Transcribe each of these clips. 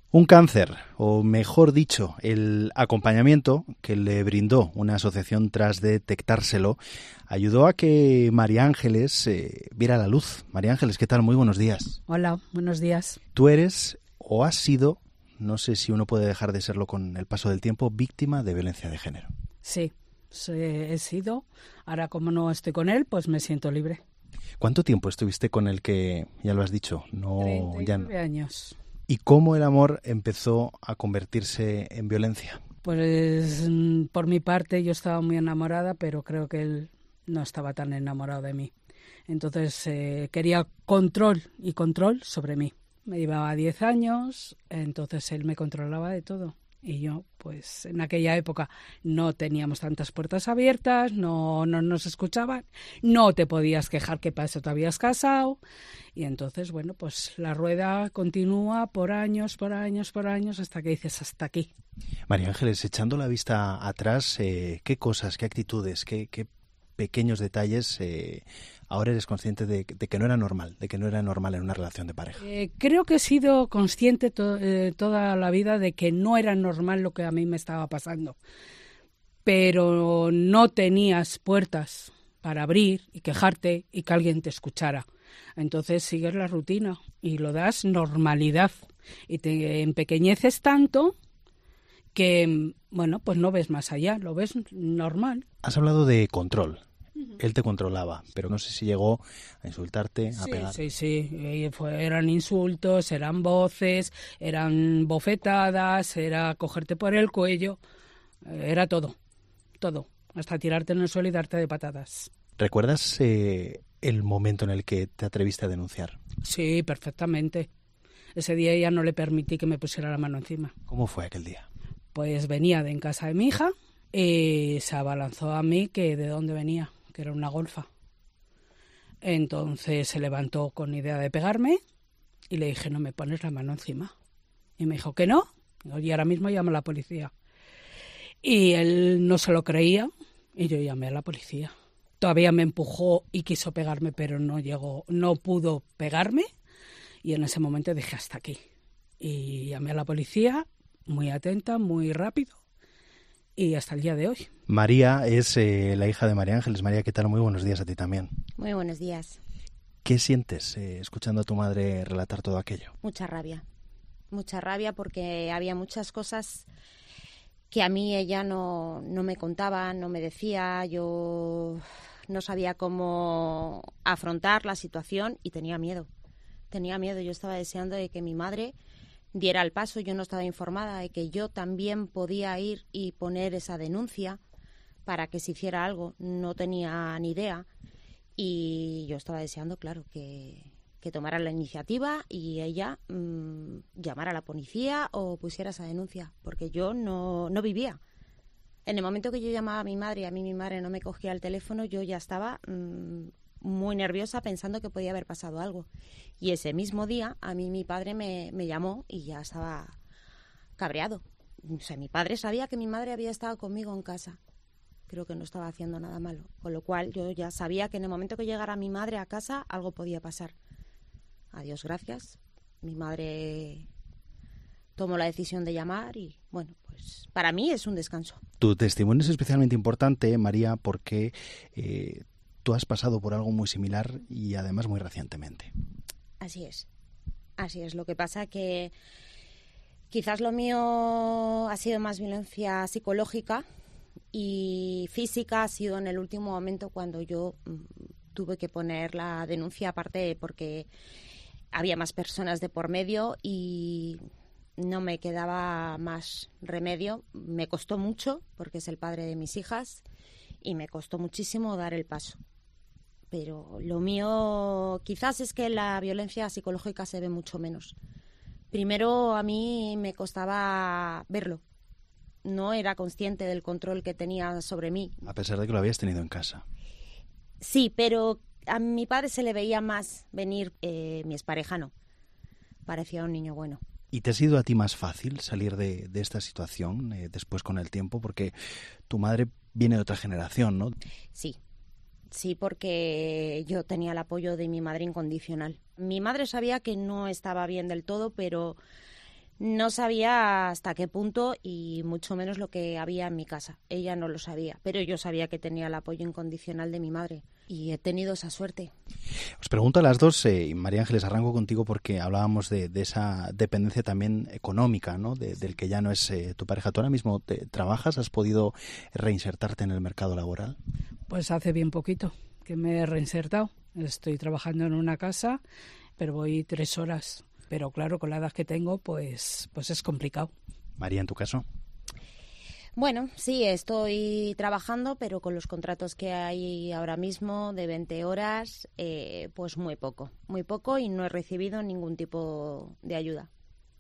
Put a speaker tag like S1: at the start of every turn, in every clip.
S1: Un cáncer, o mejor dicho, el acompañamiento que le brindó una asociación tras detectárselo, ayudó a que María Ángeles viera la luz. María Ángeles, ¿qué tal? Muy buenos días.
S2: Hola, buenos días.
S1: Tú eres, o has sido, no sé si uno puede dejar de serlo con el paso del tiempo, víctima de violencia de género.
S2: Sí, he sido. Ahora, como no estoy con él, pues me siento libre.
S1: ¿Cuánto tiempo estuviste con él que, ya lo has dicho, no
S2: 39 años.
S1: ¿Y cómo el amor empezó a convertirse en violencia?
S2: Pues por mi parte yo estaba muy enamorada, pero creo que él no estaba tan enamorado de mí. Entonces quería control sobre mí. Me llevaba 10 años, entonces él me controlaba de todo. Y yo, pues en aquella época no teníamos tantas puertas abiertas, no nos escuchaban, no te podías quejar que para eso te habías casado. Y entonces, bueno, pues la rueda continúa por años, hasta que dices hasta aquí.
S1: María Ángeles, echando la vista atrás, ¿qué cosas, qué actitudes, qué pequeños detalles ahora eres consciente de que no era normal, en una relación de pareja?
S2: Creo que he sido consciente toda la vida de que no era normal lo que a mí me estaba pasando, pero no tenías puertas para abrir y quejarte y que alguien te escuchara. Entonces sigues la rutina y lo das normalidad y te empequeñeces tanto que, bueno, pues no ves más allá, lo ves normal.
S1: Has hablado de control. Él te controlaba, pero no sé si llegó a insultarte, a pegar.
S2: Sí. Eran insultos, eran voces, eran bofetadas, era cogerte por el cuello, era todo, hasta tirarte en el suelo y darte de patadas.
S1: ¿Recuerdas el momento en el que te atreviste a denunciar?
S2: Sí, perfectamente. Ese día ya no le permití que me pusiera la mano encima.
S1: ¿Cómo fue aquel día?
S2: Pues venía de en casa de mi hija y se abalanzó a mí que de dónde venía, que era una golfa. Entonces se levantó con idea de pegarme y le dije, no me pones la mano encima. Y me dijo que no, y ahora mismo llamo a la policía. Y él no se lo creía y yo llamé a la policía. Todavía me empujó y quiso pegarme, pero no pudo pegarme. Y en ese momento dije, hasta aquí. Y llamé a la policía, muy atenta, muy rápido, y hasta el día de hoy.
S1: María es la hija de María Ángeles. María, ¿qué tal? Muy buenos días a ti también.
S3: Muy buenos días.
S1: ¿Qué sientes escuchando a tu madre relatar todo aquello?
S3: Mucha rabia porque había muchas cosas que a mí ella no me contaba, no me decía, yo no sabía cómo afrontar la situación y tenía miedo, yo estaba deseando de que mi madre diera el paso, yo no estaba informada de que yo también podía ir y poner esa denuncia para que se hiciera algo, no tenía ni idea y yo estaba deseando, claro, que tomara la iniciativa y ella llamara a la policía o pusiera esa denuncia, porque yo no vivía. En el momento que yo llamaba a mi madre y a mí mi madre no me cogía el teléfono, yo ya estaba muy nerviosa pensando que podía haber pasado algo. Y ese mismo día a mí mi padre me llamó y ya estaba cabreado. O sea, mi padre sabía que mi madre había estado conmigo en casa. Creo que no estaba haciendo nada malo. Con lo cual yo ya sabía que en el momento que llegara mi madre a casa algo podía pasar. A Dios gracias, mi madre tomó la decisión de llamar y, bueno, pues para mí es un descanso.
S1: Tu testimonio es especialmente importante, María, porque tú has pasado por algo muy similar y además muy recientemente.
S3: Así es. Lo que pasa que quizás lo mío ha sido más violencia psicológica y física ha sido en el último momento cuando yo tuve que poner la denuncia, aparte porque había más personas de por medio y no me quedaba más remedio. Me costó mucho porque es el padre de mis hijas y me costó muchísimo dar el paso. Pero lo mío quizás es que la violencia psicológica se ve mucho menos. Primero a mí me costaba verlo. No era consciente del control que tenía sobre mí.
S1: A pesar de que lo habías tenido en casa.
S3: Sí, pero a mi padre se le veía más venir, mi expareja no. Parecía un niño bueno.
S1: ¿Y te ha sido a ti más fácil salir de esta situación después con el tiempo? Porque tu madre viene de otra generación, ¿no?
S3: Sí, porque yo tenía el apoyo de mi madre incondicional. Mi madre sabía que no estaba bien del todo, pero No sabía hasta qué punto y mucho menos lo que había en mi casa. Ella no lo sabía, pero yo sabía que tenía el apoyo incondicional de mi madre y he tenido esa suerte.
S1: Os pregunto a las dos, María Ángeles, arranco contigo porque hablábamos de esa dependencia también económica, ¿no? Del que ya no es tu pareja. ¿Tú ahora mismo trabajas? ¿Has podido reinsertarte en el mercado laboral?
S2: Pues hace bien poquito que me he reinsertado. Estoy trabajando en una casa, pero voy 3 horas. Pero claro, con la edad que tengo, pues es complicado.
S1: María, ¿en tu caso?
S3: Bueno, sí, estoy trabajando, pero con los contratos que hay ahora mismo de 20 horas, pues muy poco y no he recibido ningún tipo de ayuda.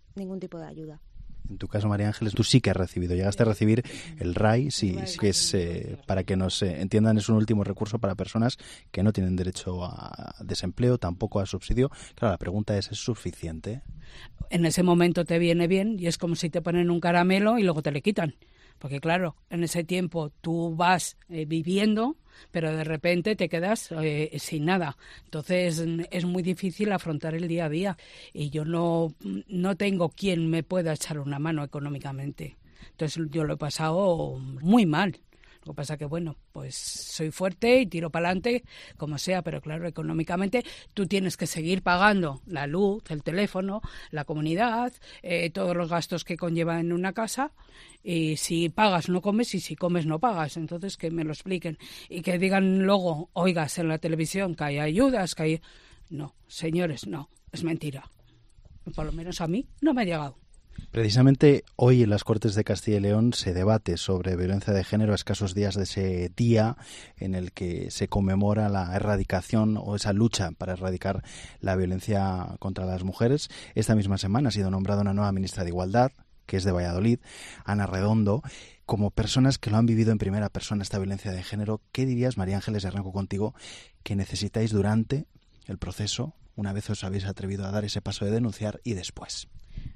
S1: En tu caso, María Ángeles, tú sí que has recibido, llegaste a recibir el RAI, sí que es, para que nos entiendan, es un último recurso para personas que no tienen derecho a desempleo, tampoco a subsidio. Claro, la pregunta ¿es suficiente?
S2: En ese momento te viene bien y es como si te ponen un caramelo y luego te le quitan. Porque claro, en ese tiempo tú vas viviendo, pero de repente te quedas sin nada. Entonces es muy difícil afrontar el día a día y yo no tengo quien me pueda echar una mano económicamente. Entonces yo lo he pasado muy mal. Lo que pasa es que, bueno, pues soy fuerte y tiro para adelante, como sea, pero claro, económicamente tú tienes que seguir pagando la luz, el teléfono, la comunidad, todos los gastos que conlleva en una casa, y si pagas no comes y si comes no pagas. Entonces que me lo expliquen y que digan luego, oigas en la televisión que hay ayudas, que hay... No, señores, no, es mentira. Por lo menos a mí no me ha llegado.
S1: Precisamente hoy en las Cortes de Castilla y León se debate sobre violencia de género a escasos días de ese día en el que se conmemora la erradicación o esa lucha para erradicar la violencia contra las mujeres. Esta misma semana ha sido nombrada una nueva ministra de Igualdad, que es de Valladolid, Ana Redondo. Como personas que lo han vivido en primera persona esta violencia de género, ¿qué dirías, María Ángeles, y arranco contigo, que necesitáis durante el proceso, una vez os habéis atrevido a dar ese paso de denunciar y después?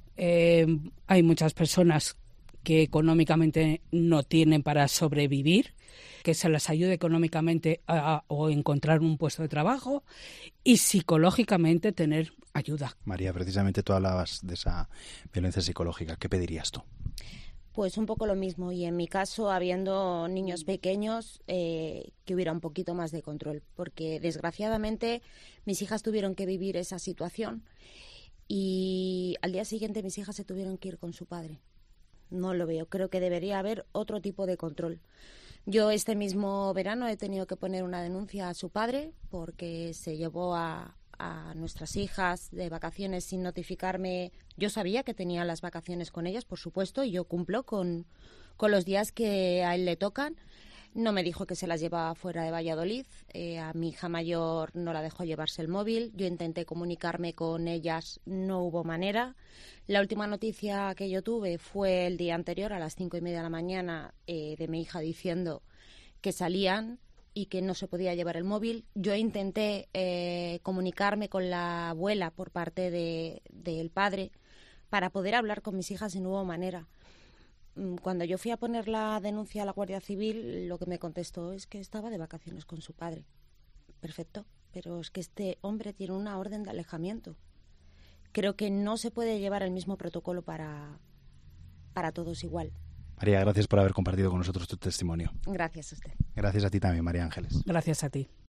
S2: Hay muchas personas que económicamente no tienen para sobrevivir, que se las ayude económicamente o encontrar un puesto de trabajo y psicológicamente tener ayuda.
S1: María, precisamente tú hablabas de esa violencia psicológica. ¿Qué pedirías tú?
S3: Pues un poco lo mismo y en mi caso, habiendo niños pequeños, que hubiera un poquito más de control, porque desgraciadamente mis hijas tuvieron que vivir esa situación. Y al día siguiente mis hijas se tuvieron que ir con su padre. No lo veo. Creo que debería haber otro tipo de control. Yo este mismo verano he tenido que poner una denuncia a su padre porque se llevó a nuestras hijas de vacaciones sin notificarme. Yo sabía que tenía las vacaciones con ellas, por supuesto, y yo cumplo con los días que a él le tocan. No me dijo que se las llevaba fuera de Valladolid. A mi hija mayor no la dejó llevarse el móvil. Yo intenté comunicarme con ellas, no hubo manera. La última noticia que yo tuve fue el día anterior, a las 5:30 de la mañana, de mi hija diciendo que salían y que no se podía llevar el móvil. Yo intenté comunicarme con la abuela por parte del padre para poder hablar con mis hijas y no hubo manera. Cuando yo fui a poner la denuncia a la Guardia Civil, lo que me contestó es que estaba de vacaciones con su padre. Perfecto, pero es que este hombre tiene una orden de alejamiento. Creo que no se puede llevar el mismo protocolo para todos igual.
S1: María, gracias por haber compartido con nosotros tu testimonio.
S3: Gracias a usted.
S1: Gracias a ti también, María Ángeles.
S2: Gracias a ti.